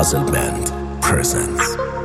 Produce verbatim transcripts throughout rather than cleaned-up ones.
Puzzle Band presents.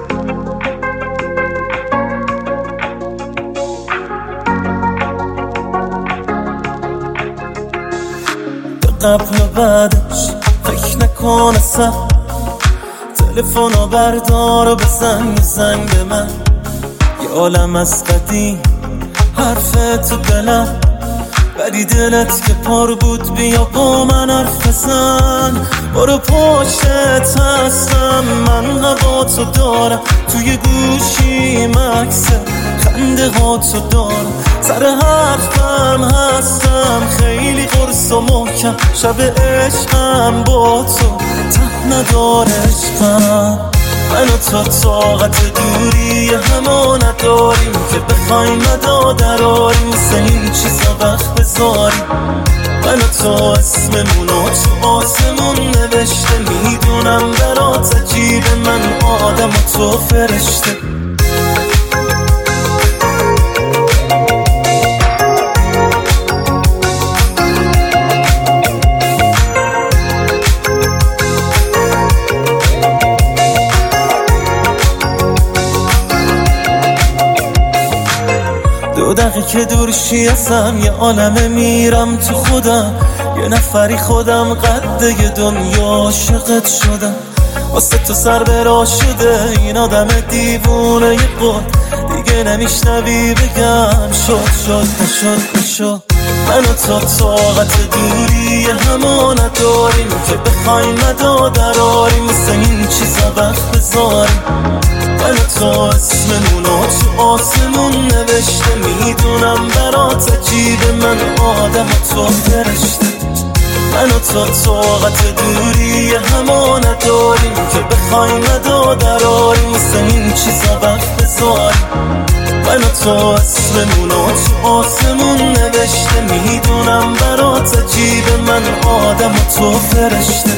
قبل و بعدش فکر نکن اصلا، تلفنو بردار و بزن یه زنگ به من. یه عالم از قدیم حرف تو دلم، ولی دلت که پر بود بیا با من حرف بزن. برو پشتت هستم، من هوا تو دارم، توی گوشی مکس خنده ها تو دارم، سر حرفم هستم خیلی قرص و محکم. شب عشقم با تو ته نداره عشقم. من و تو طاقت دوری همه نداریم که بخوایم مدادراریم، مثل این چیزا وقت بذاریم. من و تو اسممونو تو آسمون نوشته، میدونم برات عجیبه، من آدم و تو فرشته. دو دقیقه که دورشی ازم یه عالمه میرم تو خودم، یه نفری خودم قده یه دنیا عاشقت شدم. واسه تو سر برا شده این آدم دیوونه یه قول، دیگه نمیشنوی بگم شد شد نشد نشد. من و تو طاقت دوری همه نداریم که بخوایم مدادراریم، مثل این چیزا وقت بذاریم. من و تو اسممونو تو آسمون نوشته، میدونم برات عجیبه، من آدم و تو فرشته. من و تو طاقت دوری همه نداریم که بخوایم مدادراریم، مثل این چیزا وقت بذاریم. من و تو اسممونو تو آسمون نوشته، میدونم برات عجیبه، من آدم و تو فرشته.